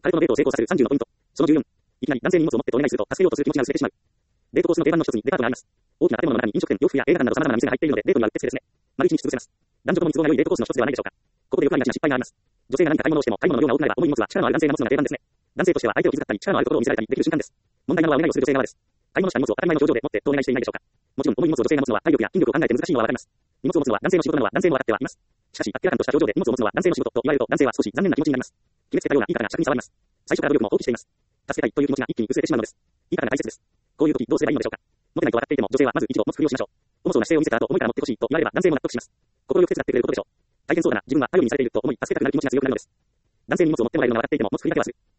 彼とのデートを成功させる30のポイント。その14。いきなり男性に荷物を持って取れないすると助けようとする気持ちが薄れてしまう。デートコースの定番の一つにデパートがあります。大きな建物の中に飲食店、洋服や映画館など様々な店が入っているので、デートにはうってつけですね。丸一日潰せます。男女ともに都合が良いデートコースの一つではないでしょうか。ここでよくありがちな失敗があります。女性が何か買い物をしても、買い物の量が多くなれば重い荷物は力のある男性が持つのが定番ですね。男性としては相手を気遣ったり、力のあるところを見せられたりできる瞬間です。問題なのはお願いをする女性側です。買い物した荷物を当たり前の表情で持ってとお願いしていないでしょうか。もちろん重い荷物を女性が持つのは体力や筋力を考えて難しいのはわかります。荷物を持つのは男性の仕事なのは男性も分かってはいます。しかし、あっけらかんとした表情で荷物を持つのは男性の仕事と言われると男性は少し残念な気持ちになります。決めつけたようないいからが尺に触ります。最初から努力も放棄しています。助けたいという気持ちが一気に薄れてしまうのです。いいからが大切です。こういう時どうすればいいのでしょうか。持てないと分かっていても女性はまず一度持つふりをしましょう。重そうな姿勢を見せた後、重いから持ってほしいと言われれば男性も納得します。心よく手伝ってくれることでしょう。大変そうだな、自分は頼りにされていると思い助けたくなる気持ちが強くなるのです。男性に荷物を持ってもらえるのが分かっていても持つふりだけはする。